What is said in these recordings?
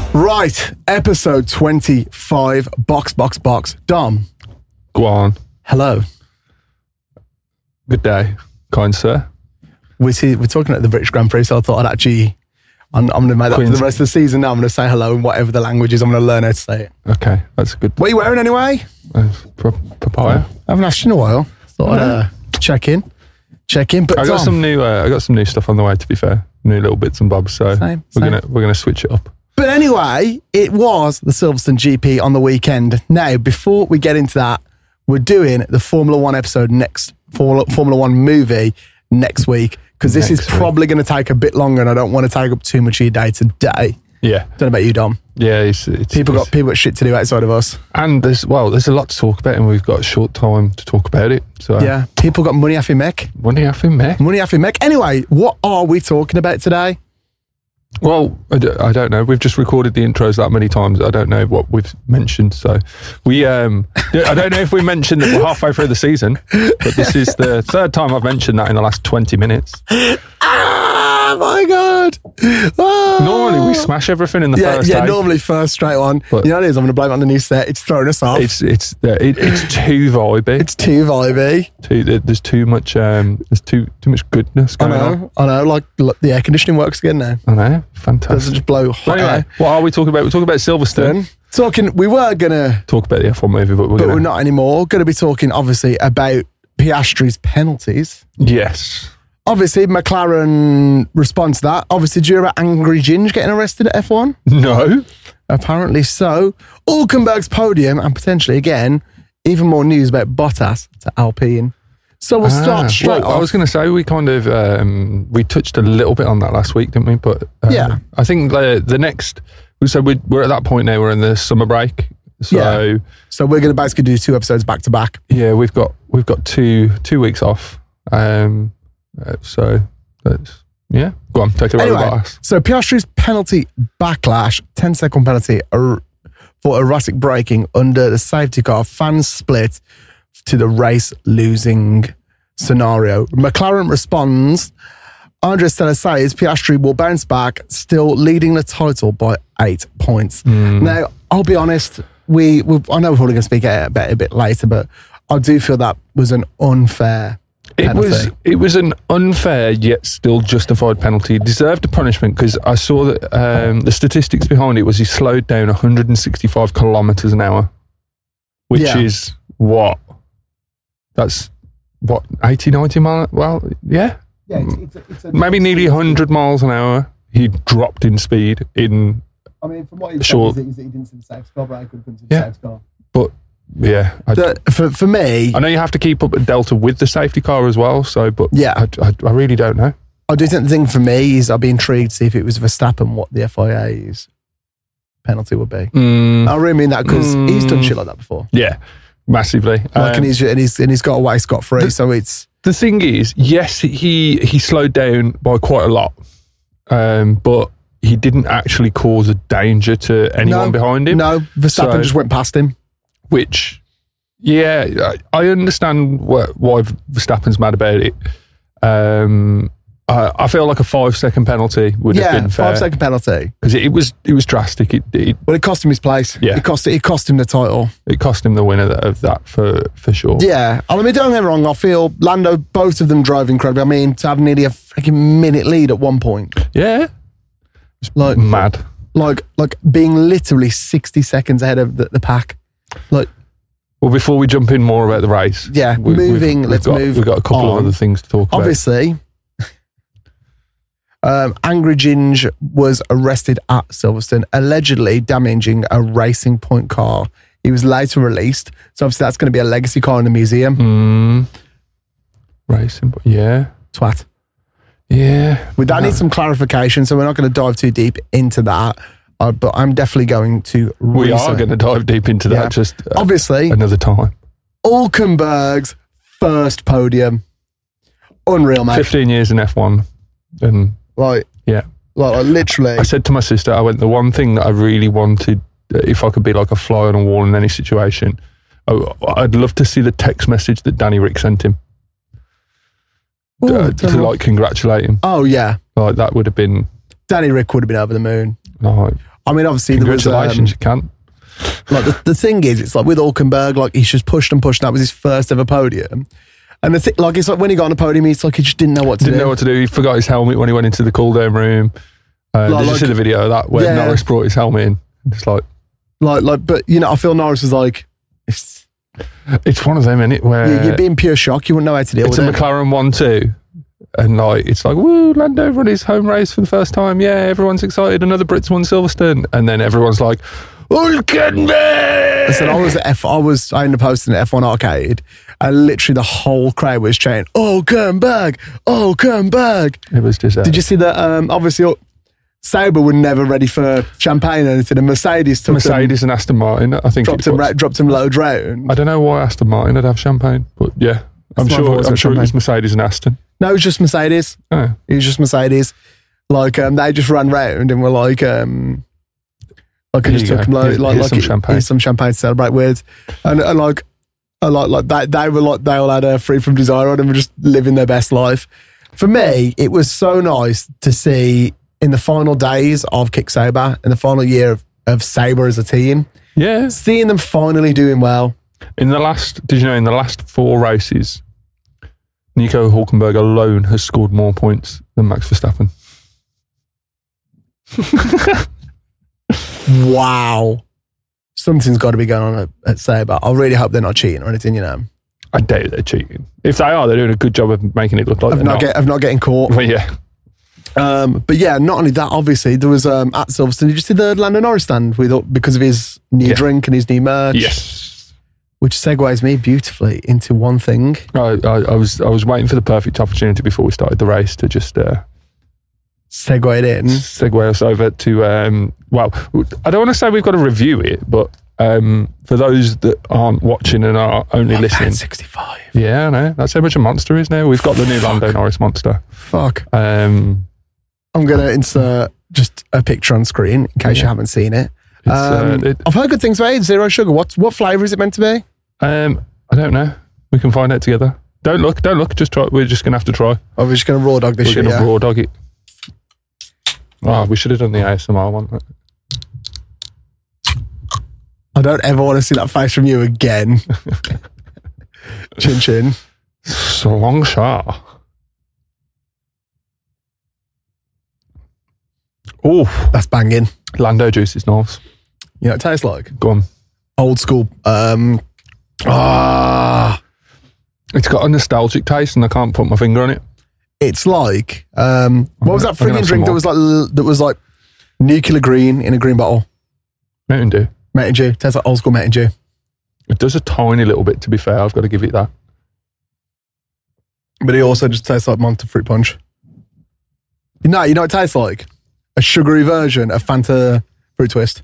Right, episode 25, Box. Dom. Go on. Hello. Good day, kind sir. We're talking at the British Grand Prix, so I thought I'm going to make that for the rest of the season now. I'm going to say hello in whatever the language is. I'm going to learn how to say it. Okay, that's good. What are you wearing anyway? Papaya. I haven't asked you in a while. Thought I'd check in. But I got some new stuff on the way, to be fair. New little bits and bobs, so we're gonna switch it up. But anyway, it was the Silverstone GP on the weekend. Now, before we get into that, we're doing the Formula One episode next, Formula One movie next week, because this is probably going to take a bit longer, and I don't want to take up too much of your day today. Yeah. Don't know about you, Dom. Yeah, people got shit to do outside of us, and there's a lot to talk about, and we've got a short time to talk about it. So yeah, people got money off your mech. Money off your mech. Anyway, what are we talking about today? Well, I don't know. We've just recorded the intros that many times. I don't know what we've mentioned. So I don't know if we mentioned that we're halfway through the season, but this is the third time I've mentioned that in the last 20 minutes. Oh my God. Oh. Normally we smash everything in the first take. Normally first straight on. But you know what it is? I'm going to blame it on the new set. It's throwing us off. It's too vibey. It's too vibey. There's too much. There's too much goodness going on. I know. Like the air conditioning works again now. I know. Fantastic. Doesn't just blow hot air. What are we talking about? We're talking about Silverstone. We were going to talk about the F1 movie, but we're not anymore. Going to be talking, obviously, about Piastri's penalties. Yes. Obviously, McLaren responds to that. Obviously, do you hear about Angry Ginge getting arrested at F1? No. Apparently so. Hulkenberg's podium, and potentially, again, even more news about Bottas to Alpine. So we'll start straight off. I was going to say, we kind of, we touched a little bit on that last week, didn't we? But yeah. I think the next, we're at that point now, we're in the summer break. So we're going to basically do 2 episodes back to back. Yeah, we've got 2 weeks off. So that's, yeah. Go on, take it away. Anyway, so Piastri's penalty backlash, 10-second penalty for erratic braking under the safety car, fans split to the race losing scenario. McLaren responds. Andrea Stella says Piastri will bounce back, still leading the title by 8 points. Now, I'll be honest, I know we're probably going to speak about it a bit later, but I do feel that was an unfair penalty. It was an unfair yet still justified penalty. He deserved a punishment because I saw that the statistics behind it was he slowed down 165 kilometres an hour, which is what? That's what, 80, 90 miles? Well, yeah. Yeah, maybe nearly 100 miles an hour. He dropped in speed in. I mean, from what he said, he didn't see the safety car, but I could come to the safety car. But yeah, for me, I know you have to keep up a delta with the safety car as well. So, but yeah, I really don't know. I do think the thing for me is I'd be intrigued to see if it was Verstappen what the FIA's penalty would be. I really mean that because he's done shit like that before. Yeah, massively. And he's got away scot-free. So it's the thing is, yes, he slowed down by quite a lot, but he didn't actually cause a danger to anyone behind him. No, Verstappen just went past him. Which, yeah, I understand why Verstappen's mad about it. I feel like a 5-second penalty would have been fair. 5-second penalty. Because it was drastic. Well, it cost him his place. Yeah. It cost him the title. It cost him the winner of that for sure. Yeah. I mean, don't get me wrong, I feel Lando, both of them drove incredibly. I mean, to have nearly a freaking minute lead at one point. Yeah. It's like mad. Like being literally 60 seconds ahead of the pack. Well, before we jump in more about the race, let's move. We've got a couple of other things to talk about. Obviously, Angry Ginge was arrested at Silverstone, allegedly damaging a Racing Point car. He was later released, so obviously that's going to be a legacy car in the museum. Racing Point, yeah. Twat. Yeah. That needs some clarification, so we're not going to dive too deep into that. But I'm definitely going to We are going to dive deep into that obviously another time. Hulkenberg's first podium. Unreal, mate. 15 years in F1. And literally. I said to my sister, the one thing that I really wanted, if I could be like a fly on a wall in any situation, I'd love to see the text message that Danny Rick sent him. To congratulate him. Oh, yeah. That would have been... Danny Rick would have been over the moon. I mean, obviously, there was Congratulations, you can't. like the thing is, it's like with Hulkenberg, like he's just pushed and pushed. That was his first ever podium. And like it's like when he got on the podium, he's like he just didn't know what to do. Didn't know what to do. He forgot his helmet when he went into the cool down room. Did you see the video of that where Norris brought his helmet in? It's like, but you know, I feel Norris was like, it's one of them, isn't it? Where you'd be in pure shock. You wouldn't know how to deal with it. It's a McLaren 1-2. And like, it's like, woo, Lando won his home race for the first time. Yeah, everyone's excited. Another Brit's won Silverstone. And then everyone's like, Hulkenberg! Listen, I ended up posting at F1 Arcade, and literally the whole crowd was chanting, Hulkenberg! It was just... Did you see that? Obviously, Sauber were never ready for champagne or anything, and Mercedes and Aston Martin, I think dropped him loads round. I don't know why Aston Martin would have champagne, but yeah, I'm sure it was Mercedes and Aston. No, it was just Mercedes. Oh. It was just Mercedes. Like, they just ran round and were like, I just took them some champagne. Here's some champagne to celebrate with, and like they were like, they all had a free from desire on and were just living their best life. For me, it was so nice to see in the final days of Kick Sauber, in the final year of Sauber as a team, seeing them finally doing well. In the last 4 races, Nico Hulkenberg alone has scored more points than Max Verstappen. Wow. Something's got to be going on at Sauber. I really hope they're not cheating or anything, you know. I doubt they're cheating. If they are, they're doing a good job of making it look like of not getting caught. Well, yeah. But yeah, not only that, obviously, there was at Silverstone, did you see the Lando Norris stand because of his new drink and his new merch? Yes. Which segues me beautifully into one thing. I was waiting for the perfect opportunity before we started the race to just segue it in. Segue us over to well, I don't want to say we've got to review it, but for those that aren't watching and are only listening, 65. Yeah, I know. That's how much a monster is now. We've got the new Lando Norris monster. Fuck. I'm gonna insert just a picture on screen in case you haven't seen it. I've heard good things about it. Zero sugar. What flavour is it meant to be? I don't know. We can find out together. Don't look. Just try. We're just gonna have to try. Oh, we're just gonna raw dog this shit. We're gonna raw dog it. Oh, we should have done the ASMR one. I don't ever want to see that face from you again. Chin chin. So long shot. Oh, that's banging. Lando juice is nice. You know what it tastes like? Go on. Old school. It's got a nostalgic taste and I can't put my finger on it. It's like what was that frigging drink that was like nuclear green in a green bottle? Mountain Dew. Mountain Dew. Tastes like old school Mountain Dew. It does a tiny little bit, to be fair. I've got to give it that. But it also just tastes like Monster Fruit Punch. You know what it tastes like? A sugary version of Fanta Fruit Twist.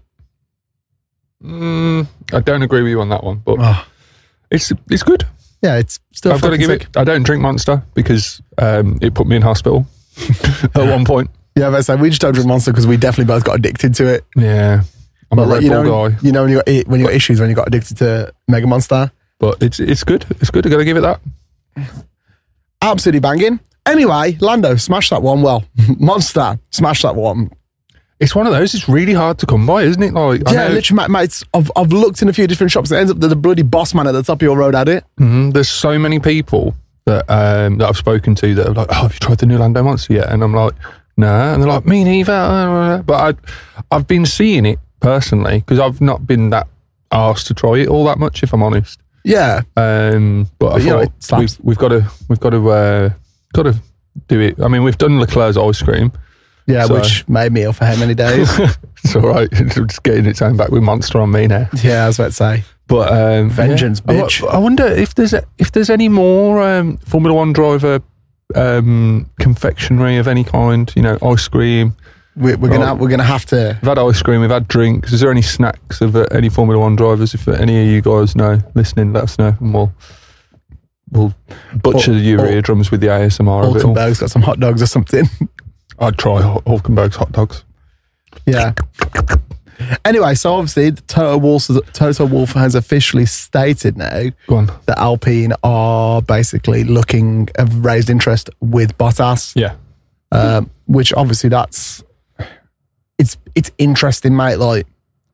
I don't agree with you on that one, but it's good. Yeah, it's still. I've got to give it. I don't drink Monster because it put me in hospital at one point. Yeah, but so we just don't drink Monster because we definitely both got addicted to it. Yeah, I'm a Red Bull guy. You know when you got issues when you got addicted to Mega Monster. But it's good. It's good. I got to give it that. Absolutely banging. Anyway, Lando, smash that one. Well, Monster, smash that one. It's one of those. It's really hard to come by, isn't it? Like, yeah, literally, mate. I've looked in a few different shops. It ends up that the bloody boss man at the top of your road had it. Mm-hmm. There's so many people that I've spoken to that are like, "Oh, have you tried the new Lando Monster yet?" And I'm like, "No," and they're like, "Me neither." But I've been seeing it personally because I've not been that asked to try it all that much, if I'm honest. Yeah. But I thought we've got to do it. I mean, we've done Leclerc's ice cream. Yeah, so, which made me ill for how many days? It's all right. It's just getting its own back with Monster on me now. Yeah, I was about to say. But vengeance, bitch. I wonder if there's any more Formula One driver confectionery of any kind. You know, ice cream. We're gonna have to. We've had ice cream. We've had drinks. Is there any snacks of any Formula One drivers? If any of you guys know, listening, let us know, and we'll butcher your eardrums with the ASMR. Hulkenberg's got some hot dogs or something. I'd try Hulkenberg's hot dogs. Yeah. Anyway, so obviously, Toto Wolff has officially stated now that Alpine are basically have raised interest with Bottas. Yeah. Which obviously that's it's interesting, mate. Like,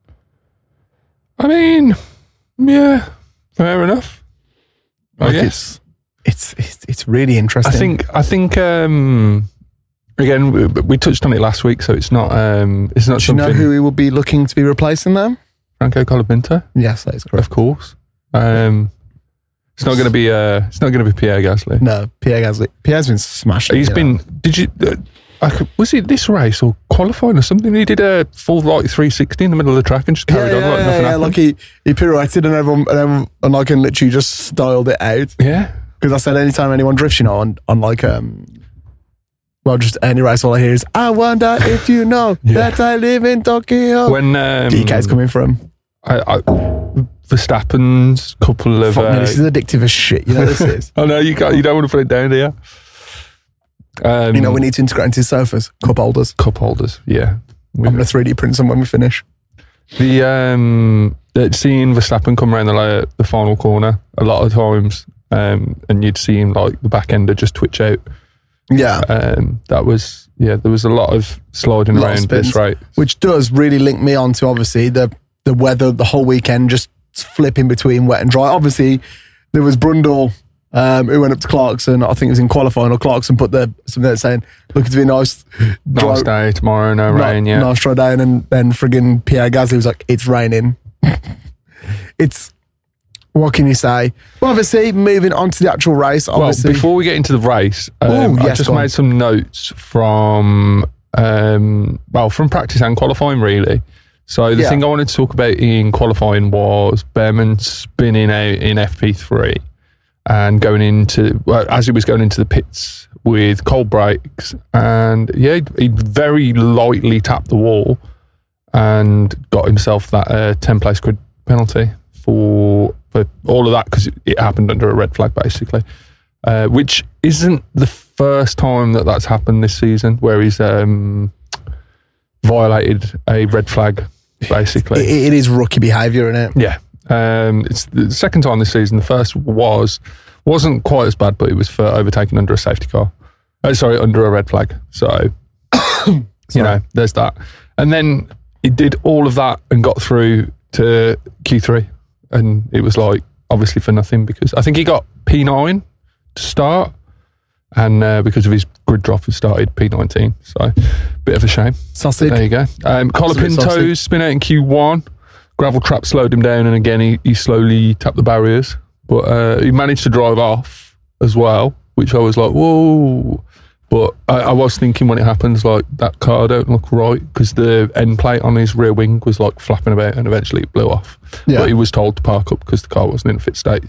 I mean, yeah, fair enough. I guess it's really interesting. I think. Again, we touched on it last week, so it's not. It's not. Do you know who we will be looking to be replacing them? Franco Colapinto. Yes, that is correct. Of course. It's not going to be. It's not going to be Pierre Gasly. No, Pierre Gasly. Pierre's been smashing. He's been. Did you? Was it this race or qualifying or something? He did a full 360 in the middle of the track and just carried on like nothing happened. Like he pirouetted and everyone and I can literally just styled it out. Yeah, because I said anytime anyone drifts, on like just any race, all I hear is "I wonder if you know that I live in Tokyo." When DK's coming from, Verstappen's couple of. Fuck me, this is addictive as shit. You know this is. I know you don't want to put it down, do you? We need to integrate into sofas, cup holders. Cup holders, yeah. I'm going to 3D print some when we finish. Seeing Verstappen come around the final corner a lot of times, and you'd see him like the back ender just twitch out. Yeah. There was a lot of sliding around this race. Which does really link me on to obviously the weather the whole weekend, just flipping between wet and dry. Obviously, there was Brundle, who went up to Clarkson. I think it was in qualifying, or Clarkson put something there saying, looking to be nice day tomorrow, no rain, yeah. Nice dry day, and then friggin' Pierre Gasly was like, it's raining. What can you say? Well, obviously, moving on to the actual race. Obviously. Well, before we get into the race, I just made some notes from practice and qualifying, really. So the thing I wanted to talk about in qualifying was Behrman spinning out in FP3 and as he was going into the pits with cold brakes, and he very lightly tapped the wall and got himself that 10-place grid penalty for all of that, because it happened under a red flag, basically, which isn't the first time that's happened this season, where he's violated a red flag, basically. It is rookie behaviour, isn't it? Yeah. It's the second time this season. The first wasn't quite as bad, but it was for overtaking under a safety car. Under a red flag. So, there's that. And then he did all of that and got through to Q3. And it was like, obviously for nothing, because I think he got P9 to start. And because of his grid drop, he started P19. So, bit of a shame. Sausage. There you go. Colapinto's spin out in Q1. Gravel trap slowed him down, and again, he slowly tapped the barriers. But he managed to drive off as well, which I was like, whoa. But I was thinking when it happens, like, that car don't look right, because the end plate on his rear wing was like flapping about, and eventually it blew off. Yeah. But he was told to park up because the car wasn't in a fit state.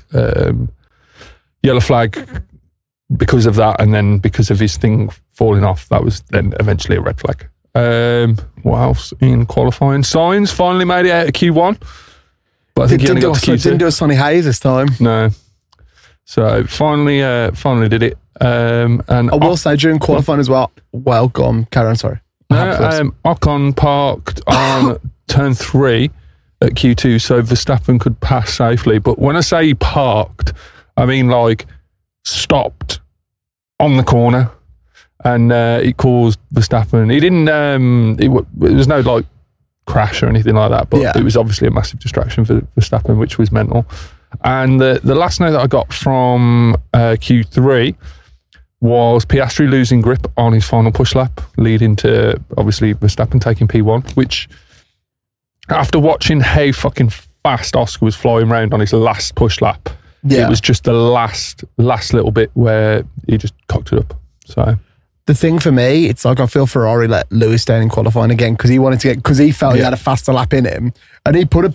Yellow flag because of that, and then because of his thing falling off, that was then eventually a red flag. What else in qualifying? Sainz finally made it out of Q1, but I think he only got to Q2. Didn't do a Sonny Hayes this time. No. So finally did it. And I will say during qualifying as well. Well, go on, Karen. Sorry. Ocon parked on turn 3 at Q2, so Verstappen could pass safely. But when I say parked, I mean like stopped on the corner, and it caused Verstappen. He didn't. It was no like crash or anything like that, but it was obviously a massive distraction for Verstappen, which was mental. And the last note that I got from Q3 was Piastri losing grip on his final push lap, leading to obviously Verstappen taking P1, which after watching how fucking fast Oscar was flying around on his last push lap, it was just the last little bit where he just cocked it up. So the thing for me, it's like I feel Ferrari let Lewis down in qualifying again, because he felt he had a faster lap in him, and he put a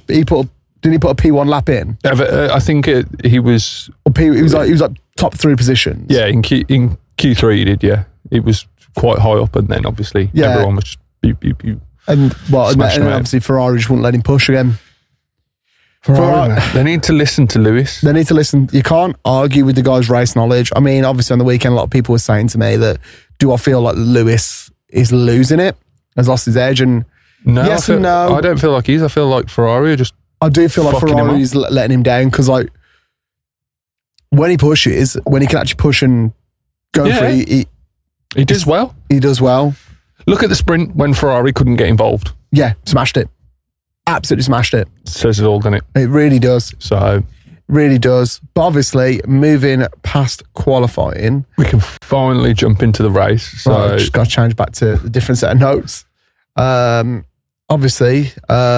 P1 lap in? I think he was. He was like top 3 positions. Yeah, in Q3 he did. Yeah, it was quite high up, and then obviously everyone was just beep. And obviously Ferrari just wouldn't let him push again. Ferrari, they need to listen to Lewis. They need to listen. You can't argue with the guy's race knowledge. I mean, obviously on the weekend, a lot of people were saying to me that, do I feel like Lewis is losing it, has lost his edge? And no, yes and no. I don't feel like he is. I feel like Ferrari are just. I do feel like Ferrari's letting him down, because like when he pushes, when he can actually push and go for it, he does well. He does well. Look at the sprint when Ferrari couldn't get involved. Yeah, smashed it. Absolutely smashed it. Says it all, doesn't it? It really does. So Really does. But obviously, moving past qualifying, we can finally jump into the race. So right, just got to change back to a different set of notes. Obviously,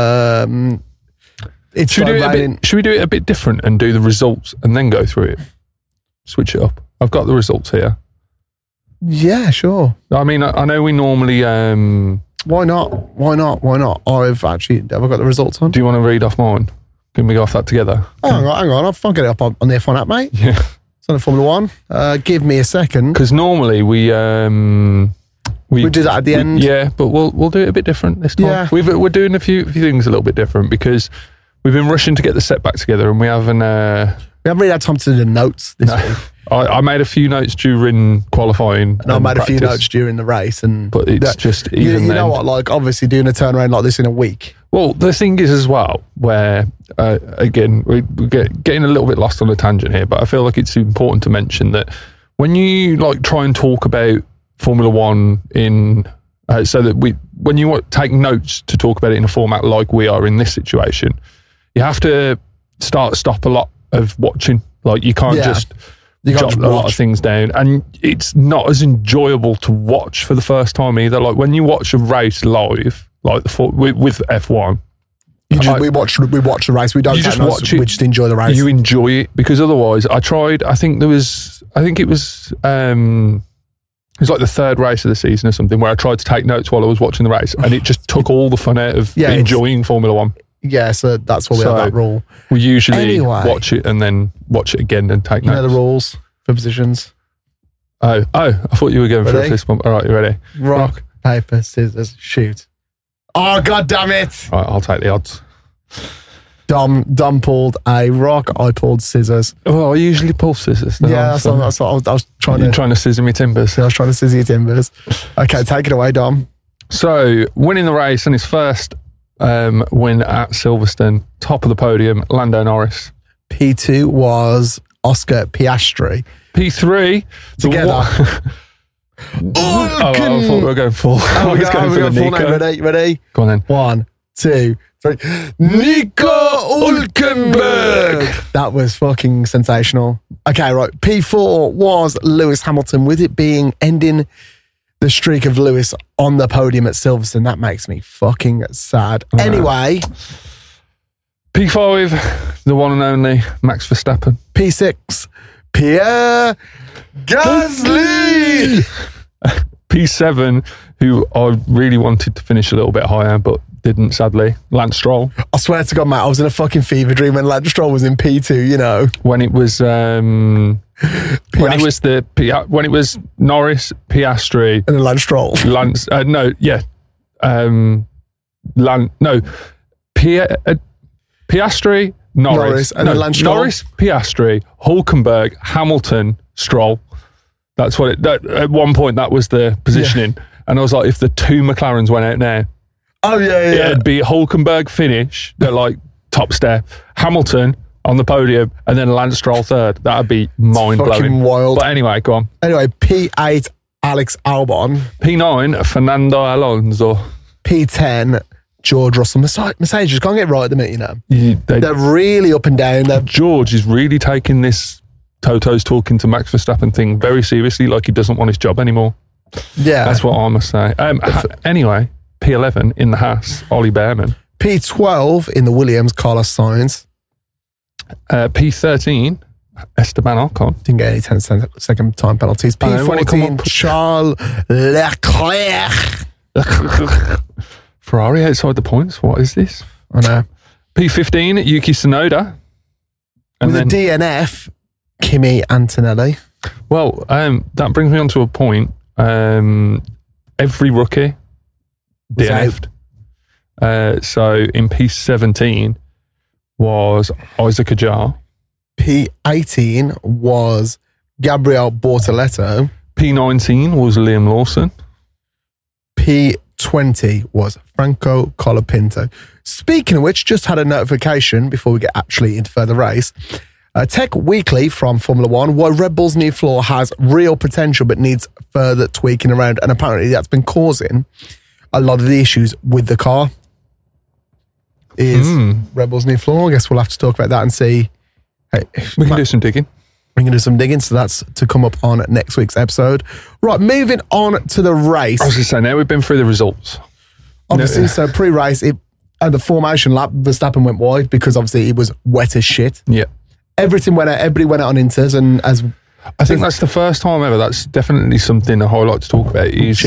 it's should we do it a bit different and do the results and then go through it? Switch it up. I've got the results here. Yeah, sure. I mean, I know we normally. Why not? Have I got the results on? Do you want to read off mine? Can we go off that together? Oh, hang on. I'll get it up on the F1 app, mate. Yeah. It's on the Formula 1. Give me a second. Because normally we do that at the end. Yeah, but we'll do it a bit different this time. Yeah. We're doing a few things a little bit different because we've been rushing to get the set back together and we haven't really had time to do the notes this week. I made a few notes during qualifying. And I made a few notes during the race. But it's just even you then. know what, like obviously doing a turnaround like this in a week. Well, the thing is as well, where, again, we're getting a little bit lost on a tangent here, but I feel like it's important to mention that when you like try and talk about Formula One so that when you take notes to talk about it in a format like we are in this situation, you have to stop a lot of watching. Like you can't just jot a lot of things down, and it's not as enjoyable to watch for the first time either. Like when you watch a race live, like with F1, we watch the race. We don't just watch it. We just enjoy the race. You enjoy it because otherwise, I tried. I think it was like the third race of the season or something where I tried to take notes while I was watching the race, and it just took all the fun out of enjoying Formula One. Yeah, so that's why we have that rule. We usually watch it and then watch it again and take notes. You know the rules for positions. Oh! I thought you were going for a fist bump. All right, you ready? Rock, paper, scissors, shoot. Oh, God damn it! All right, I'll take the odds. Dom pulled a rock. I pulled scissors. Well, I usually pull scissors. Yeah, that's what I was trying to. You're trying to scissor me timbers. Yeah, I was trying to scissor your timbers. Okay, take it away, Dom. So, winning the race and his first win at Silverstone, top of the podium, Lando Norris. P2 was Oscar Piastri. P3 together. I thought we were going full. We're going full now. Ready? Go on then. 1, 2, 3. Nico Hülkenberg. That was fucking sensational. Okay, right. P4 was Lewis Hamilton, with it being ending the streak of Lewis on the podium at Silverstone. That makes me fucking sad. Anyway. P5, the one and only Max Verstappen. P6, Pierre Gasly. P7, who I really wanted to finish a little bit higher, but didn't, sadly. Lance Stroll. I swear to God, Matt, I was in a fucking fever dream when Lance Stroll was in P2, you know. When it was when it was Norris, Piastri, and then Lance Stroll. Piastri, Norris, and then Lance Stroll. Norris, Piastri, Hülkenberg, Hamilton, Stroll. That's what at one point that was the positioning. Yeah. And I was like, if the two McLarens went out now, it'd be Hülkenberg finish, they're like top step, Hamilton on the podium, and then Lance Stroll third. That'd be mind-blowing. Fucking wild. But anyway, go on. Anyway, P8, Alex Albon. P9, Fernando Alonso. P10, George Russell. Mercedes just can't get right at the minute, you know. They're really up and down. George is really taking this Toto's talking to Max Verstappen thing very seriously, like he doesn't want his job anymore. Yeah. That's what I must say. Anyway, P11 in the Haas, Ollie Behrman. P12 in the Williams, Carlos Sainz. P13, Esteban Ocon. Didn't get any 10-second time penalties. P14, Charles Leclerc. Ferrari outside the points. What is this? I know. P15, Yuki Tsunoda. And with the DNF, Kimi Antonelli. Well, that brings me on to a point. Every rookie DNF'd. So in P17 was Isaac Ajah. P18 was Gabriel Bortoleto. P19 was Liam Lawson. P20 was Franco Colapinto. Speaking of which, just had a notification before we get actually into further race. Tech Weekly from Formula One, why Red Bull's new floor has real potential but needs further tweaking around. And apparently that's been causing a lot of the issues with the car. Is Red Bull's new floor. I guess we'll have to talk about that and see. Hey, we can do some digging. We can do some digging, so that's to come up on next week's episode. Right, moving on to the race. I was going to say, now we've been through the results. Obviously, so pre-race, at the formation lap, Verstappen went wide because obviously it was wet as shit. Yeah. Everything went out, everybody went out on inters, and as I think that's the first time ever. That's definitely something I like to talk about. Is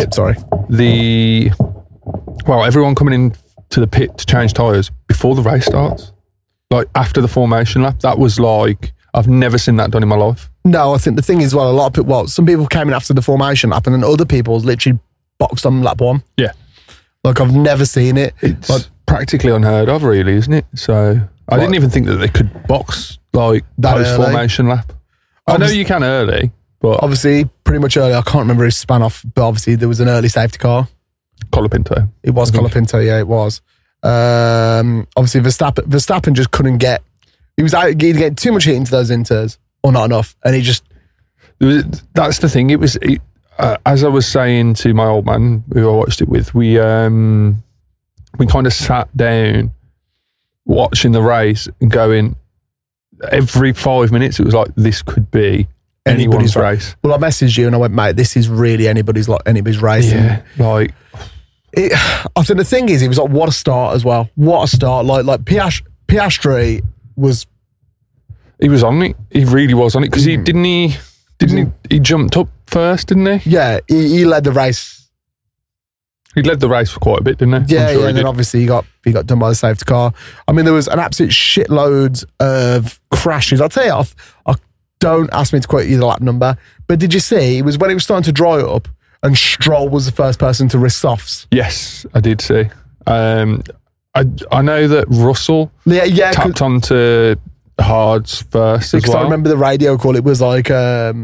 everyone coming in to the pit to change tyres before the race starts, like after the formation lap. That was like, I've never seen that done in my life. No, I think the thing is, a lot of people, some people came in after the formation lap, and then other people literally boxed on lap one. Yeah. Like, I've never seen it. It's practically unheard of, really, isn't it? So I didn't even think that they could box like that post-formation lap. I know you can early, but obviously pretty much early. I can't remember who span off, but obviously there was an early safety car. Colapinto. It was Colapinto, yeah, it was. Obviously Verstappen just couldn't get. He was either getting too much heat into those inters or not enough, and he just. That's the thing. It was as I was saying to my old man who I watched it with. We kind of sat down watching the race and going. Every 5 minutes, it was like, this could be anyone's race. Well, I messaged you and I went, mate, this is really anybody's race. Yeah, like. I think the thing is, it was like, what a start as well. What a start. Like Piastri was. He was on it. He really was on it. Because he jumped up first, didn't he? Yeah, he led the race. He led the race for quite a bit, didn't he? Yeah, and then obviously he got done by the safety car. I mean, there was an absolute shitload of crashes. I'll tell you, don't ask me to quote you the lap number, but did you see, it was when it was starting to dry up and Stroll was the first person to risk softs? Yes, I did see. I know that Russell tapped onto hards first as well. I remember the radio call, it was like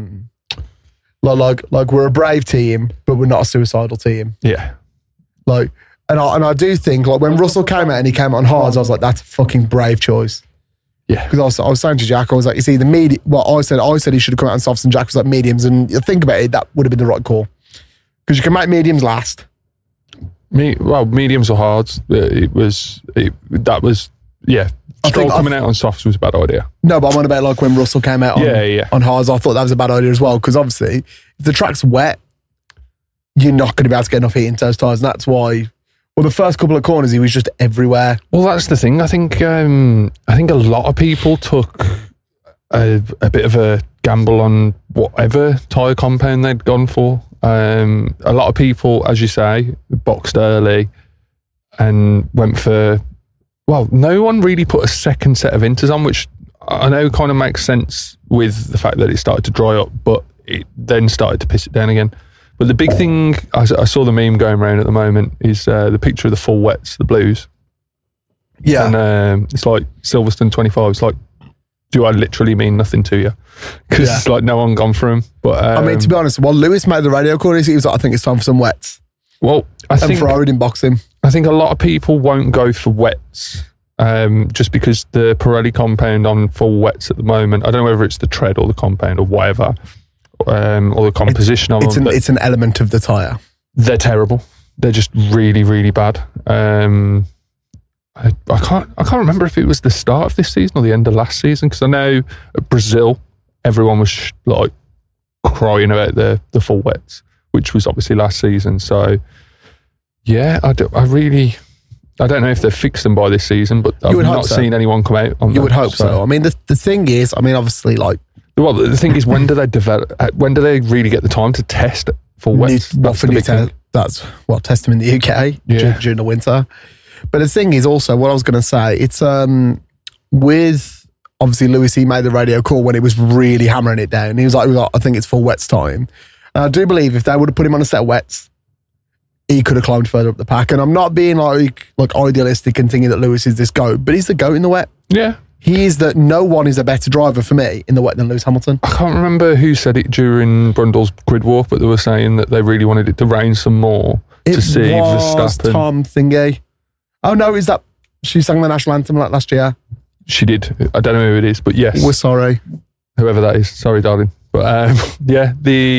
we're a brave team, but we're not a suicidal team. Yeah. Like, and I do think, like, when Russell came out and he came out on hards, I was like, that's a fucking brave choice. Yeah. Because I was saying to Jack, I was like, you see, the medium, I said he should have come out on softs, and Jack was like mediums, and you think about it, that would have been the right call. Because you can make mediums last. Mediums or hards, Stroll coming out on softs was a bad idea. No, but I'm on about like when Russell came out on hards, I thought that was a bad idea as well, because obviously, if the track's wet, you're not going to be able to get enough heat into those tyres, and that's why. Well, the first couple of corners, he was just everywhere. Well, that's the thing. I think a lot of people took a bit of a gamble on whatever tyre compound they'd gone for. A lot of people, as you say, boxed early and went for. Well, no one really put a second set of inters on, which I know kind of makes sense with the fact that it started to dry up, but it then started to piss it down again. But the big thing, I saw the meme going around at the moment, is the picture of the full wets, the blues. Yeah. And it's like Silverstone 25. It's like, do I literally mean nothing to you? Because it's like no one gone for him. But I mean, to be honest, while Lewis made the radio call, he was like, I think it's time for some wets. Well, I think Ferrari didn't box him. I think a lot of people won't go for wets just because the Pirelli compound on full wets at the moment, I don't know whether it's the tread or the compound or whatever, or the composition of them. It's an element of the tyre. They're terrible. They're just really, really bad. I can't remember if it was the start of this season or the end of last season, because I know at Brazil everyone was like crying about the full wets, which was obviously last season. So yeah, I don't know if they've fixed them by this season, but I've not seen anyone come out on that. You would hope so. I mean, the thing is, obviously, like. Well, the thing is, when do they really get the time to test full wets? That's test them in the UK during the winter. But the thing is also, what I was going to say, it's with, obviously, Lewis, he made the radio call when it was really hammering it down. He was like, I think it's full wets time. And I do believe if they would have put him on a set of wets, he could have climbed further up the pack. And I'm not being like idealistic and thinking that Lewis is this GOAT, but he's the GOAT in the wet. Yeah. No one is a better driver for me in the wet than Lewis Hamilton. I can't remember who said it during Brundle's grid walk, but they were saying that they really wanted it to rain some more to see Verstappen. Tom Thingy. Oh no, is that she sang the national anthem like last year? she did. I don't know who it is, but yes. We're sorry. Whoever that is. Sorry, darling. But yeah,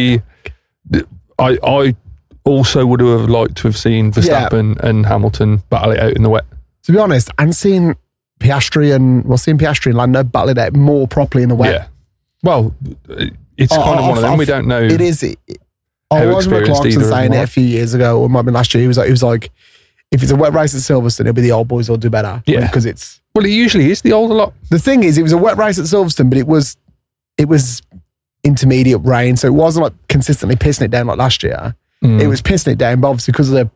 I also would have liked to have seen Verstappen and Hamilton battle it out in the wet. To be honest, and seeing Piastri and Lando battle it out more properly in the wet. Yeah. Well, it's kind of one of them. We don't know. It is. I was Clarkson saying it a few years ago, or it might have been last year. He was like, if it's a wet race at Silverstone, it'll be the old boys who'll do better. Yeah. Because it's... Well, it usually is the older lot. The thing is, it was a wet race at Silverstone, but it was intermediate rain, so it wasn't like consistently pissing it down like last year. It was pissing it down, but obviously because of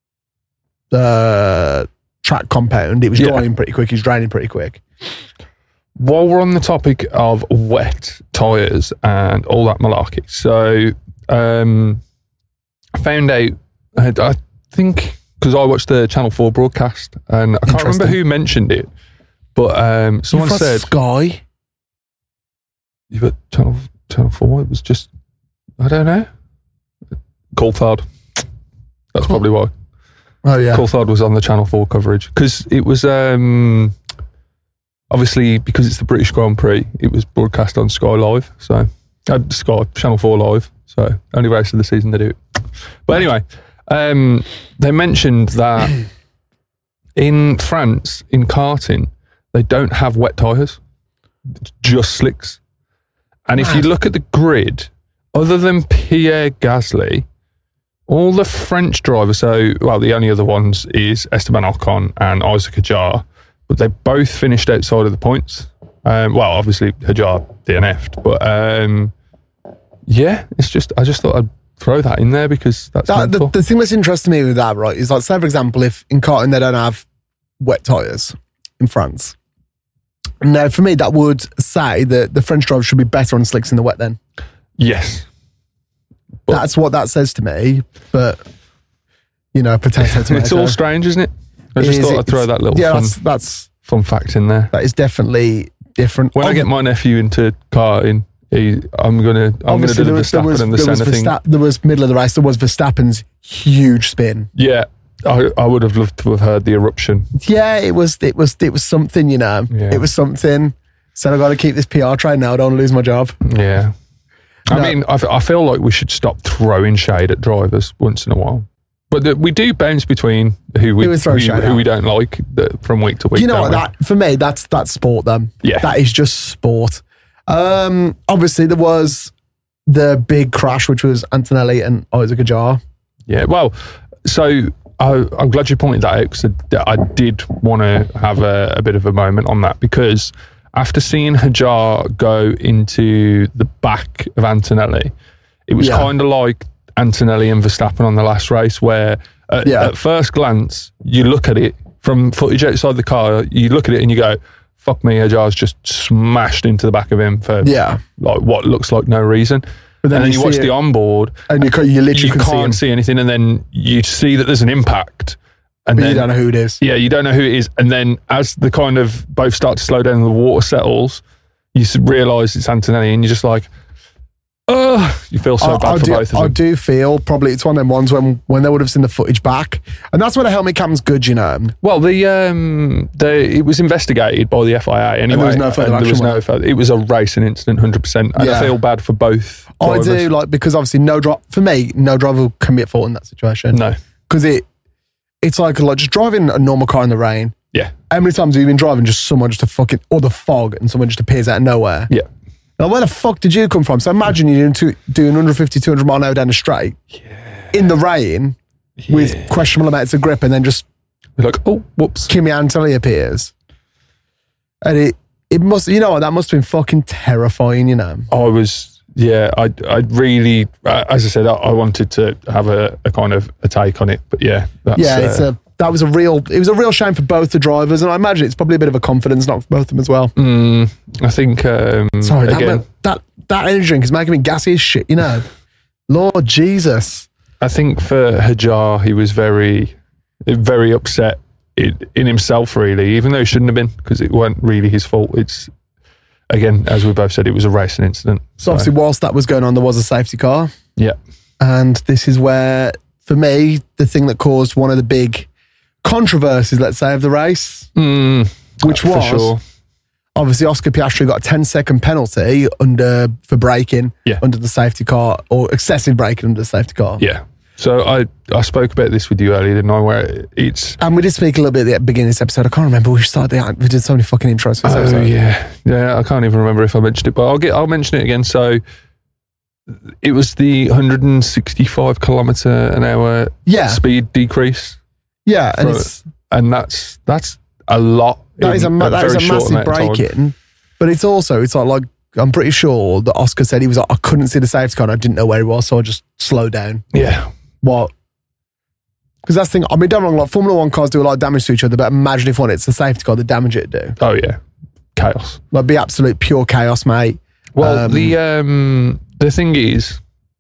the track compound, it was drying pretty quick. It was draining pretty quick. While we're on the topic of wet tyres and all that malarkey, so I found out, I think, because I watched the Channel 4 broadcast, and I can't remember who mentioned it, but someone said... Sky? Yeah, but Channel 4, it was just, I don't know. Coulthard. That's probably why. Oh, yeah. Coulthard was on the Channel 4 coverage, because it was... obviously, because it's the British Grand Prix, it was broadcast on Sky Live. So, Channel 4 Live. So, only race of the season they do it. But anyway, they mentioned that in France, in karting, they don't have wet tyres, just slicks. And if you look at the grid, other than Pierre Gasly, all the French drivers, the only other ones is Esteban Ocon and Isaac Hadjar, but they both finished outside of the points. Obviously Hadjar DNF'd, but it's just, I just thought I'd throw that in there because that's the thing that's interesting to me with that, right, is like, say for example, if in karting they don't have wet tyres in France. Now, for me, that would say that the French drivers should be better on slicks in the wet then. Yes. But that's what that says to me, but, potato. It's all strange, isn't it? I just thought I'd throw that little fun fact in there. That is definitely different. When I get my nephew into karting, I'm gonna do the Verstappen and the Senna thing. There was middle of the race. There was Verstappen's huge spin. Yeah, I would have loved to have heard the eruption. Yeah, it was something. Yeah. It was something. So I got to keep this PR train now. I don't want to lose my job. Yeah, I mean, I feel like we should stop throwing shade at drivers once in a while. But we do bounce between who we don't like from week to week. You know what? For me, that's sport. Then that is just sport. Obviously, there was the big crash, which was Antonelli and Isaac Hadjar. Yeah, well, so I'm glad you pointed that out because I did want to have a bit of a moment on that because after seeing Hadjar go into the back of Antonelli, it was kind of like Antonelli and Verstappen on the last race where at first glance, you look at it from footage outside the car, you look at it and you go, fuck me, Hadjar's just smashed into the back of him for like what looks like no reason. But then you watch the onboard and you literally can't see anything, and then you see that there's an impact. And you don't know who it is. Yeah, you don't know who it is. And then as the kind of both start to slow down and the water settles, you realise it's Antonelli and you're just like, you feel so bad for both of them. I do feel probably it's one of them ones when they would have seen the footage back. And that's where the helmet cam's good, Well, it was investigated by the FIA anyway. And there was no further action. It was a racing incident, 100%. And I feel bad for both drivers. I do, because obviously no driver will commit fault in that situation. No. Because it's like just driving a normal car in the rain. Yeah. How many times have you been driving someone or the fog and someone just appears out of nowhere? Yeah. Now, where the fuck did you come from? So imagine you're doing 150, 200 mile an hour down the straight in the rain with questionable amounts of grip and then just... You're like, oh, whoops. Kimi Antonelli appears. And it must... You know what? That must have been fucking terrifying, I was... Yeah, I really... as I said, I wanted to have a kind of a take on it. But yeah, that's... It was a real shame for both the drivers, and I imagine it's probably a bit of a confidence knock for both of them as well. I think. Sorry, that energy drink is making me gassy as shit. Lord Jesus. I think for Hadjar, he was very, very upset in himself, really, even though he shouldn't have been because it weren't really his fault. It's again, as we both said, it was a racing incident. So obviously, whilst that was going on, there was a safety car. Yeah, and this is where, for me, the thing that caused one of the big controversies, let's say, of the race, which was Obviously, Oscar Piastri got a 10-second penalty for braking under the safety car, or excessive braking under the safety car. Yeah. So I spoke about this with you earlier, didn't I? Where it's... And we did speak a little bit at the beginning of this episode. I can't remember. We did so many fucking intros for this episode. Yeah. I can't even remember if I mentioned it, but I'll mention it again. So it was the 165 kilometre an hour speed decrease. Yeah, and that's a lot. That is a massive break-in, but it's like I'm pretty sure that Oscar said he was like, I couldn't see the safety car and I didn't know where he was, so I just slowed down. Yeah. What? Because that's the thing, I mean, don't get me wrong, like Formula 1 cars do a lot of damage to each other, but imagine if it's the safety car, the damage it'd do. Oh yeah. Chaos. Like be absolute pure chaos, mate. Well, the thing is,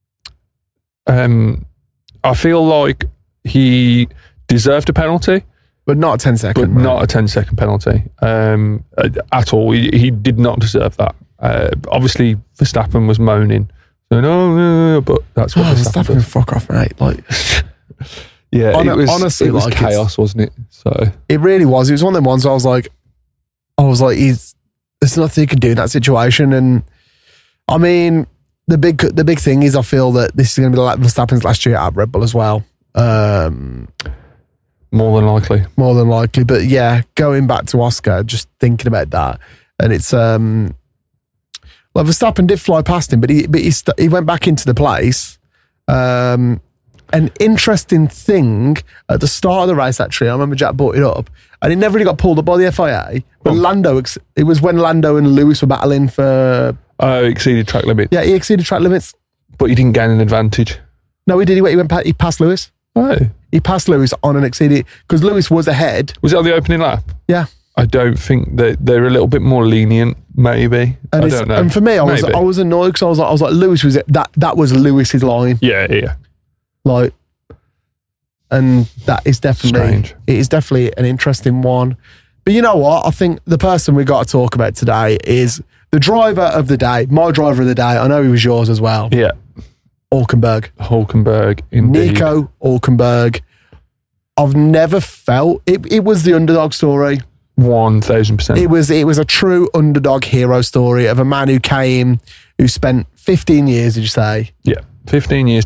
I feel like he deserved a penalty. But not a 10-second. But not a 10-second penalty at all. He did not deserve that. Obviously, Verstappen was moaning. So, no, but that's what Verstappen can fuck off, mate. Like, yeah, honestly, it was like chaos, wasn't it? So it really was. It was one of them ones where I was like, there's nothing you can do in that situation. And I mean, the big thing is I feel that this is going to be like Verstappen's last year at Red Bull as well. More than likely. But yeah, going back to Oscar, just thinking about that. And it's, well, Verstappen did fly past him, but he went back into the place. An interesting thing at the start of the race, actually, I remember Jack brought it up, and it never really got pulled up by the FIA. But it was when Lando and Lewis were battling for... exceeded track limits. Yeah, he exceeded track limits. But he didn't gain an advantage. No, he did. He passed Lewis. Oh. He passed Lewis on an exceeded, because Lewis was ahead. Was it on the opening lap? Yeah. I don't think that they're a little bit more lenient, maybe. I don't know. And for me, I was annoyed because I was like, Lewis was that was Lewis's line. Yeah. Like, and that is definitely strange. It is definitely an interesting one. But you know what? I think the person we got to talk about today is the driver of the day, my driver of the day. I know he was yours as well. Yeah. Hulkenberg, indeed. Nico Hulkenberg. I've never felt it was the underdog story. 1000%. It was a true underdog hero story of a man who spent 15 years, did you say? Yeah, 15 years,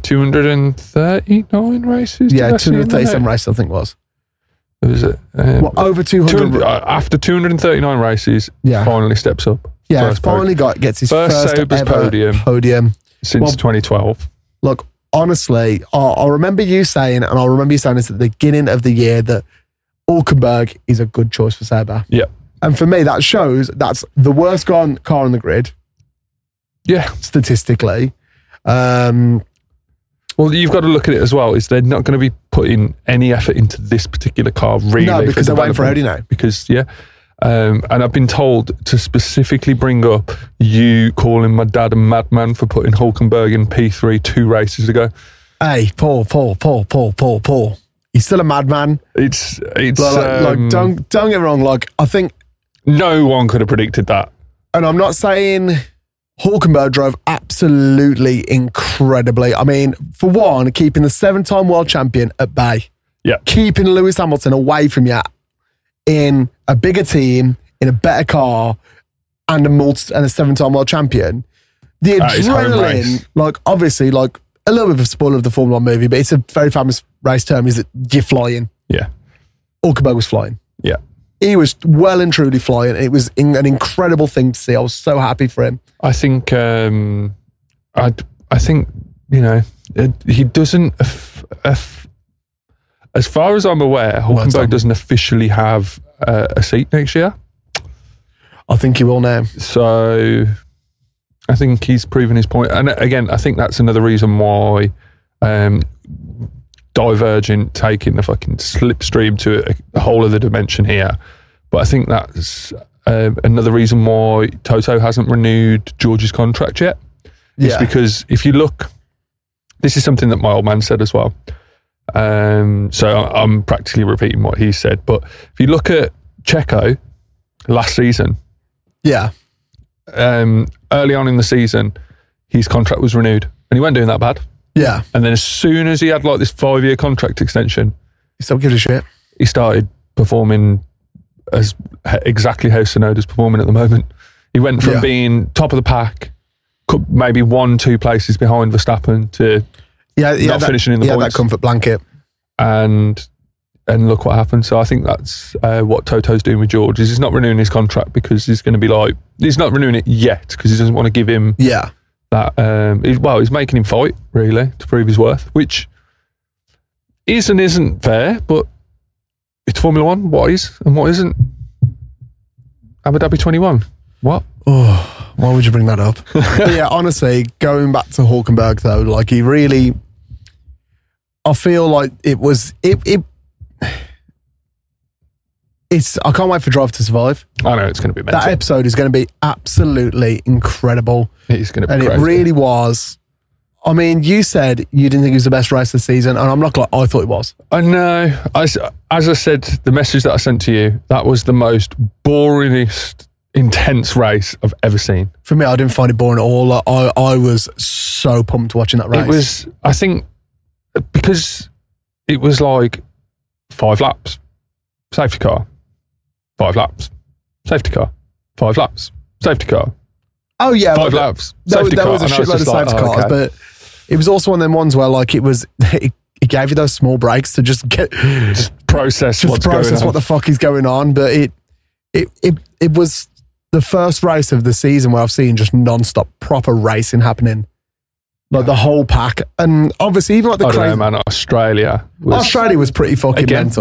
239 races. Yeah, 237 races, I think it was. Was it? Over 200. After 239 races, finally steps up. Yeah, finally gets his first ever podium since 2012. Look, honestly, I remember you saying, and I remember you saying this at the beginning of the year, that Hulkenberg is a good choice for Sauber. Yeah. And for me, that shows that's the worst car on the grid. Yeah. Statistically. Well, you've got to look at it as well, is they're not going to be putting any effort into this particular car, really. No, because they're waiting for Audi now. Because, and I've been told to specifically bring up you calling my dad a madman for putting Hulkenberg in P3 2 races ago. Hey, Paul. He's still a madman. It's don't get me wrong. Like, I think no one could have predicted that. And I'm not saying Hulkenberg drove absolutely incredibly. I mean, for one, keeping the 7-time world champion at bay. Yeah. Keeping Lewis Hamilton away from you in a bigger team, in a better car, and a 7-time world champion. The adrenaline, like, obviously, like, a little bit of a spoiler of the Formula 1 movie, but it's a very famous race term, is that you're flying. Yeah. Hulkenberg was flying. Yeah. He was well and truly flying. It was an incredible thing to see. I was so happy for him. I think, I think, he doesn't, as far as I'm aware, Hulkenberg doesn't officially have a seat next year. I think he will now. So I think he's proven his point. And again, I think that's another reason why Divergent taking the fucking slipstream to a whole other dimension here. But I think that's another reason why Toto hasn't renewed George's contract yet. It's because if you look, this is something that my old man said as well. So I'm practically repeating what he said. But if you look at Checo last season, early on in the season, his contract was renewed and he wasn't doing that bad. Yeah. And then as soon as he had like this 5-year contract extension, he stopped giving a shit. He started performing as exactly how Tsunoda's performing at the moment. He went from being top of the pack, maybe 1-2 places behind Verstappen, to not finishing in the points. That comfort blanket. And look what happened. So I think that's what Toto's doing with George. Is he's not renewing his contract because he's going to be like, he's not renewing it yet because he doesn't want to give him that. He's making him fight, really, to prove his worth, which is and isn't fair, but it's Formula One. What is and what isn't? Abu Dhabi 21. What? Oh, why would you bring that up? But yeah, honestly, going back to Hulkenberg though, like he really, I feel like it was it's. I can't wait for Drive to Survive. I know it's going to be mental. That episode is going to be absolutely incredible. It's going to be and crazy. It really was. I mean, you said you didn't think it was the best race of the season, and I'm not like I thought it was. I know. As I said, the message that I sent to you, that was the most boringest, intense race I've ever seen. For me, I didn't find it boring at all. I was so pumped watching that race. It was, I think, because it was like 5 laps, safety car, 5 laps, safety car, 5 laps, safety car. Oh yeah, 5 laps, there safety car. was a shitload of safety cars, okay. but it was also one of them ones where like it gave you those small breaks to just process what the fuck is going on. But it was the first race of the season where I've seen just non-stop proper racing happening. Like the whole pack. And obviously even like the crazy... man, Australia was pretty fucking mental.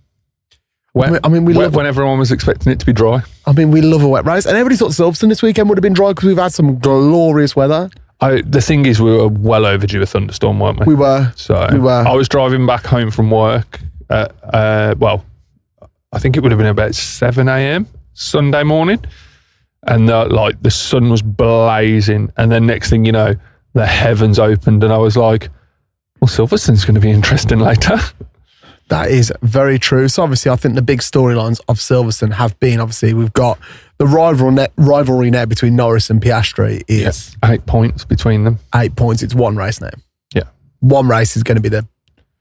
Wet. I mean, we love when everyone was expecting it to be dry. I mean, we love a wet race. And everybody thought Silverstone this weekend would have been dry because we've had some glorious weather. The thing is, we were well overdue a thunderstorm, weren't we? We were. I was driving back home from work I think it would have been about 7 a.m. Sunday morning. And the sun was blazing. And then next thing you know, the heavens opened and I was like, well, Silverstone's going to be interesting later. That is very true. So obviously, I think the big storylines of Silverstone have been, obviously, we've got the rivalry now between Norris and Piastri is... 8 points between them. 8 points. It's one race now. Yeah. One race is going to be the...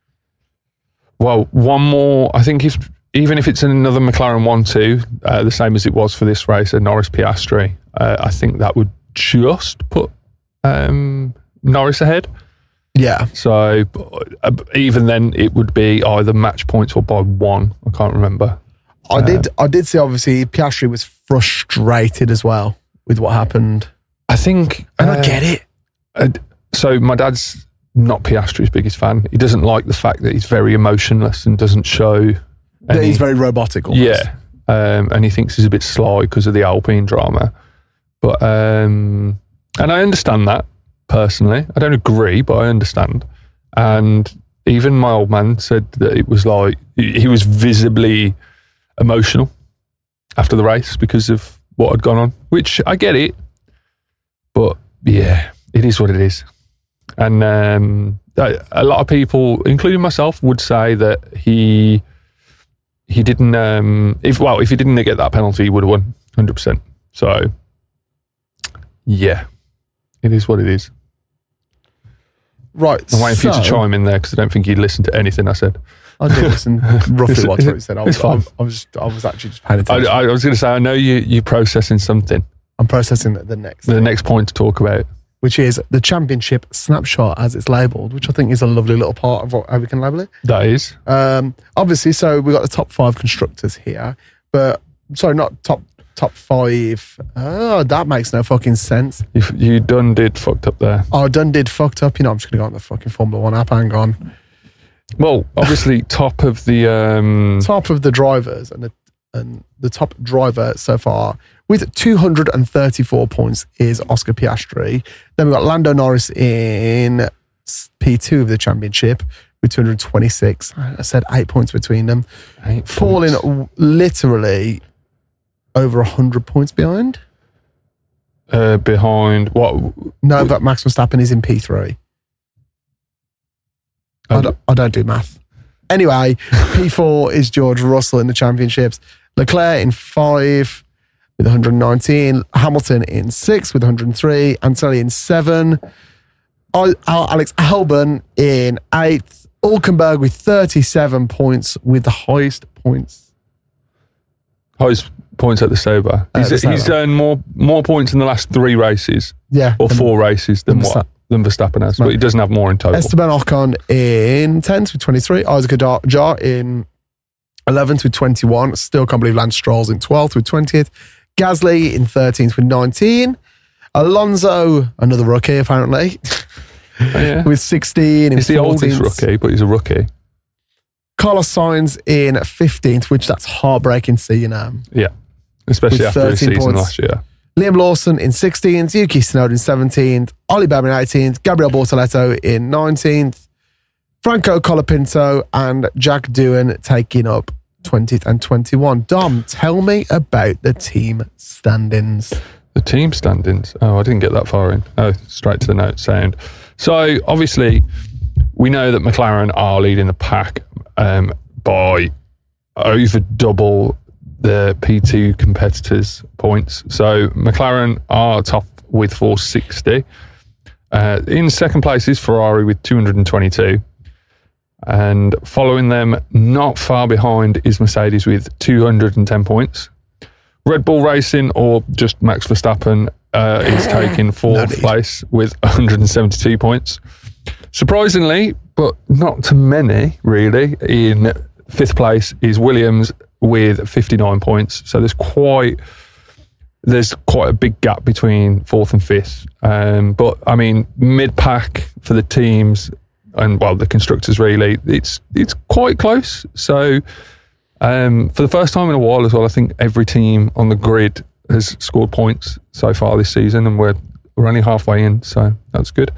Well, one more. I think even if it's another McLaren 1-2, the same as it was for this race, a Norris Piastri, I think that would just put Norris ahead. Yeah. So even then, it would be either match points or by 1. I can't remember. I did see, obviously, Piastri was frustrated as well with what happened. I think... And I get it. So my dad's not Piastri's biggest fan. He doesn't like the fact that he's very emotionless and doesn't show... That he's very robotic almost. Yeah. And he thinks he's a bit sly because of the Alpine drama. But and I understand that, personally. I don't agree, but I understand. And even my old man said that it was like... He was visibly emotional after the race because of what had gone on, which I get it. But yeah, it is what it is. And a lot of people, including myself, would say that he didn't. If he didn't get that penalty, he would have won 100%. So yeah, it is what it is. Right. I'm waiting for you to chime in there because I don't think you'd listen to anything I said. I did listen roughly what you said. I was actually just paying attention. I was going to say, I know you're processing something. I'm processing the next point to talk about, which is the championship snapshot as it's labelled, which I think is a lovely little part of how we can label it. That is. Obviously, so we've got the top 5 constructors here, but sorry, not top 5. Oh, that makes no fucking sense. You done did fucked up there. Oh, done did fucked up. You know, I'm just going to go on the fucking Formula 1 app. Hang on. Well, obviously, top of the... top of the drivers and the top driver so far with 234 points is Oscar Piastri. Then we've got Lando Norris in P2 of the championship with 226. I said 8 points between them. Falling literally over 100 points behind. Behind what? No, but Max Verstappen is in P3. I don't do math. Anyway, P4 is George Russell in the championships. Leclerc in 5 with 119. Hamilton in 6 with 103. Antonelli in 7. Alex Albon in 8th. Hulkenberg with 37 points with the highest points. Highest points at the Sauber. He's done more points in the last 3 races. Yeah. Or 4 races than Verstappen has. But he doesn't have more in total. Esteban Ocon in 10th with 23. Isaac Adjar in 11th with 21. Still can't believe Lance Stroll's in 12th with 20th. Gasly in 13th with 19. Alonso, another rookie apparently, with 16. He's the oldest rookie, but he's a rookie. Carlos Sainz in 15th, which that's heartbreaking to see, you know. Yeah, especially after his season last year. Liam Lawson in 16th, Yuki Tsunoda in 17th, Ollie Bam in 18th, Gabriel Bortoletto in 19th, Franco Colapinto and Jack Doohan taking up 20th and 21. Dom, tell me about the team standings. The team standings? Oh, I didn't get that far in. Oh, straight to the note sound. So, obviously, we know that McLaren are leading the pack by over double the P2 competitors' points. So, McLaren are top with 460. In second place is Ferrari with 222. And following them, not far behind, is Mercedes with 210 points. Red Bull Racing, or just Max Verstappen, is taking 4th place with 172 points. Surprisingly, but not to many, really, in 5th place is Williams with 59 points. So there's quite a big gap between 4th and 5th. But, I mean, mid-pack for the teams and, well, the constructors, really, it's quite close. So... for the first time in a while as well, I think every team on the grid has scored points so far this season, and we're only halfway in, so that's good.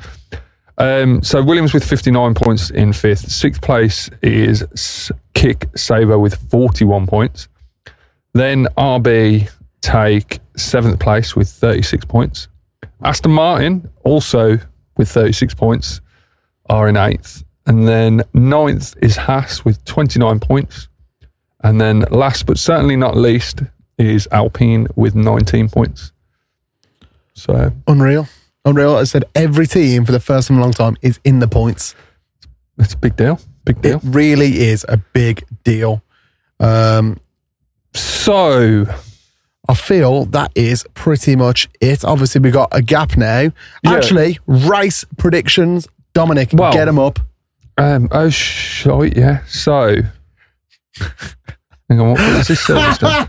So Williams with 59 points in 5th. 6th place is Kick Saber with 41 points. Then RB take 7th place with 36 points. Aston Martin, also with 36 points, are in 8th. And then 9th is Haas with 29 points. And then last but certainly not least is Alpine with 19 points. So Unreal. I said every team for the first time in a long time is in the points. It's a big deal. It really is a big deal. So I feel that is pretty much it. Obviously, we got a gap now. Yeah. Actually, race predictions. Dominic, get them up. Yeah. So... Hang on, what was this service done?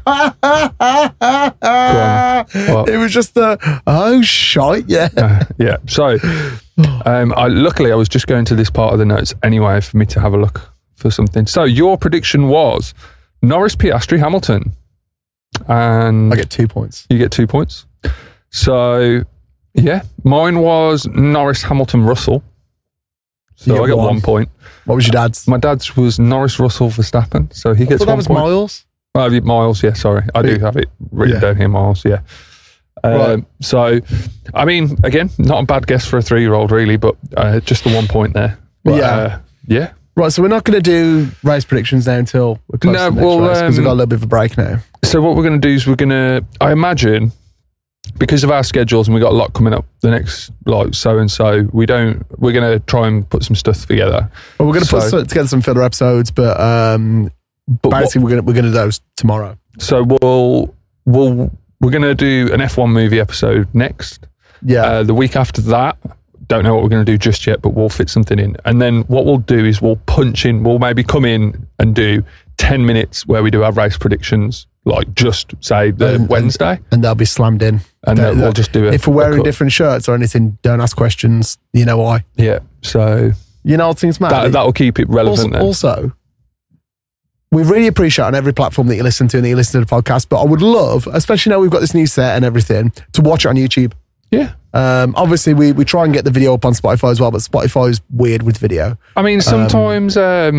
It was just shite, yeah. Yeah. So, luckily, I was just going to this part of the notes anyway for me to have a look for something. So, your prediction was Norris, Piastri, Hamilton. And I get 2 points. You get 2 points. So, yeah, mine was Norris, Hamilton, Russell. So I got 1 point. What was your dad's? My dad's was Norris, Russell, Verstappen. So he gets 1 point. That was Miles? Oh, Miles, yeah, sorry. I do have it written down here, Miles, yeah. Right. So, I mean, again, not a bad guess for a 3-year-old, really, but just the 1 point there. But, yeah. Right, so we're not going to do race predictions now until we're close to the next race, because we've got a little bit of a break now. So what we're going to do is I imagine... because of our schedules and we've got a lot coming up the next so-and-so, we're going to try and put some stuff together. Well, we're going to put together some filler episodes, but basically we're going to do those tomorrow. So we're going to do an F1 movie episode next. Yeah. The week after that, don't know what we're going to do just yet, but we'll fit something in. And then what we'll do is we'll maybe come in and do 10 minutes where we do our race predictions, like just say the Wednesday. And they'll be slammed in. And then we'll just do it. If we're wearing different shirts or anything, don't ask questions. You know why. Yeah. So... you know, things matter. That'll keep it relevant also, we really appreciate on every platform that you listen to and that you listen to the podcast, but I would love, especially now we've got this new set and everything, to watch it on YouTube. Yeah. Obviously, we try and get the video up on Spotify as well, but Spotify is weird with video. I mean, sometimes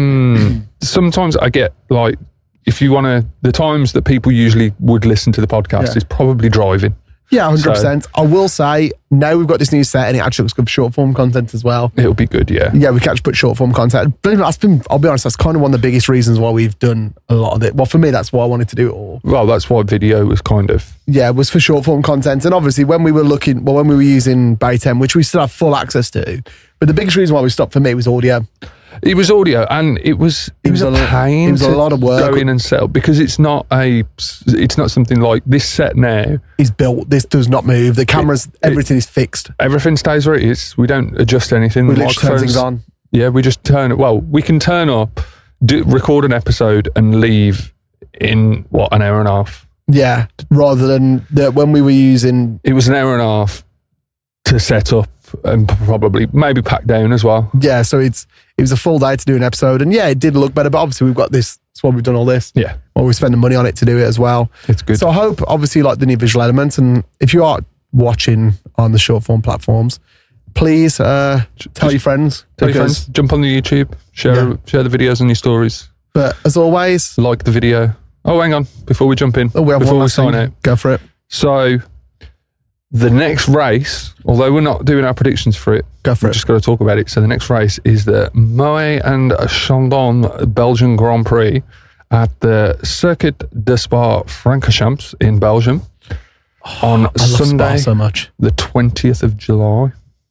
I get like, if you want to, the times that people usually would listen to the podcast is probably driving. Yeah, 100%. I will say, now we've got this new set and it actually looks good for short form content as well. It'll be good, yeah. Yeah, we can actually put short form content. I'll be honest, that's kind of one of the biggest reasons why we've done a lot of it. Well, for me, that's why I wanted to do it all. Well, that's why video was kind of... yeah, it was for short form content. And obviously, when we were using Bay 10, which we still have full access to, but the biggest reason why we stopped for me was audio. It was audio, and it was a pain. It was a lot of work. Go in and set up, because it's not something like this set now. Is built. This does not move. The cameras, everything is fixed. Everything stays where it is. We don't adjust anything. We literally turn things on. Yeah, we just turn it. Well, we can turn up, record an episode, and leave in an hour and a half. Yeah, rather than when we were using, it was an hour and a half to set up and probably maybe pack down as well. Yeah, so it was a full day to do an episode, and yeah, it did look better. But obviously, we've got this. That's why we've done all this. Yeah, well, we're spending money on it to do it as well. It's good. So I hope, obviously, you like the new visual elements, and if you are watching on the short form platforms, please tell your friends. Tell your friends. Jump on the YouTube. Share the videos on your stories. But as always, like the video. Oh, hang on. Before we jump in, before we sign out, go for it. So, the next race, although we're not doing our predictions for it, we've just got to talk about it. So, the next race is the Moët and Chandon Belgian Grand Prix at the Circuit de Spa-Francorchamps in Belgium on Sunday, so much. The 20th of July.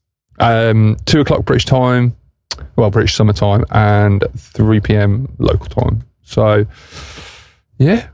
2 o'clock British time, British summer time, and 3 p.m. local time. So, yeah,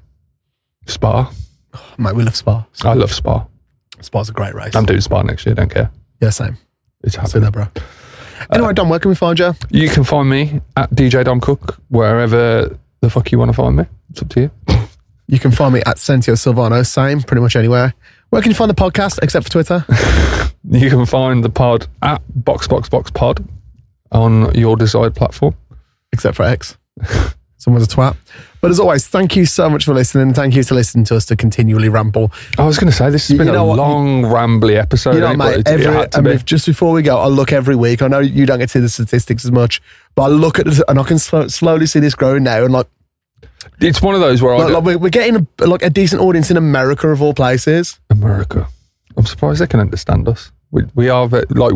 Spa. Oh, mate, we love Spa. I love Spa. Spa's a great race. I'm doing Spa next year, don't care. Yeah, same. It's happening. There, bro. Anyway, Dom, where can we find you? You can find me at DJ Dom Cook, wherever the fuck you want to find me. It's up to you. You can find me at Sentio Silvano, same, pretty much anywhere. Where can you find the podcast, except for Twitter? You can find the pod at BoxBoxBoxPod on your desired platform. Except for X. Someone's a twat. But as always, thank you so much for listening. Thank you for listening to us to continually ramble. I was going to say, this has been a long, rambly episode. You know, mate, just before we go, I look every week. I know you don't get to see the statistics as much, but I look at it and I can slowly see this growing now. And it's one of those where we're getting a decent audience in America, of all places. America. I'm surprised they can understand us. We are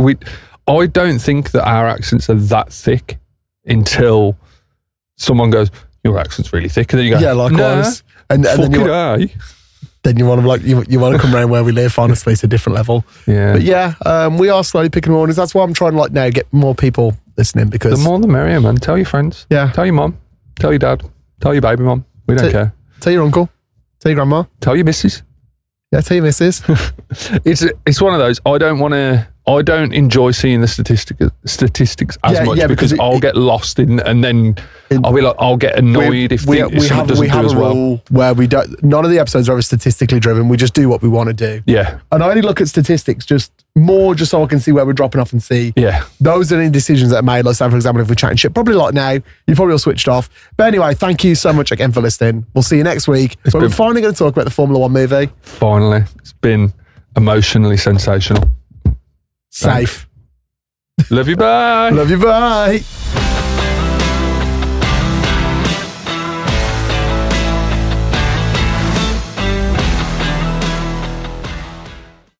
I don't think that our accents are that thick until someone goes, your accent's really thick, and then you go, yeah, likewise. Nah, and then you want to you want to come around where we live. Honestly, it's a different level. Yeah, but yeah, we are slowly picking audience. That's why I'm trying to now get more people listening, because the more the merrier, man. Tell your friends. Yeah, tell your mom. Tell your dad. Tell your baby mom. We don't care. Tell your uncle. Tell your grandma. Tell your missus. Yeah, tell your missus. It's one of those. I don't enjoy seeing the statistics as much, because I'll get lost in, and then I'll be like, I'll get annoyed if someone doesn't do as well. Rule where we don't. None of the episodes are ever statistically driven. We just do what we want to do. Yeah, and I only look at statistics just so I can see where we're dropping off and see. Yeah, those are any decisions that are made. Let's say, for example, if we're chatting shit, probably like now, you probably all switched off. But anyway, thank you so much again for listening. We'll see you next week. We're finally going to talk about the Formula 1 movie. Finally, it's been emotionally sensational. Safe. Love you, bye. Love you, bye.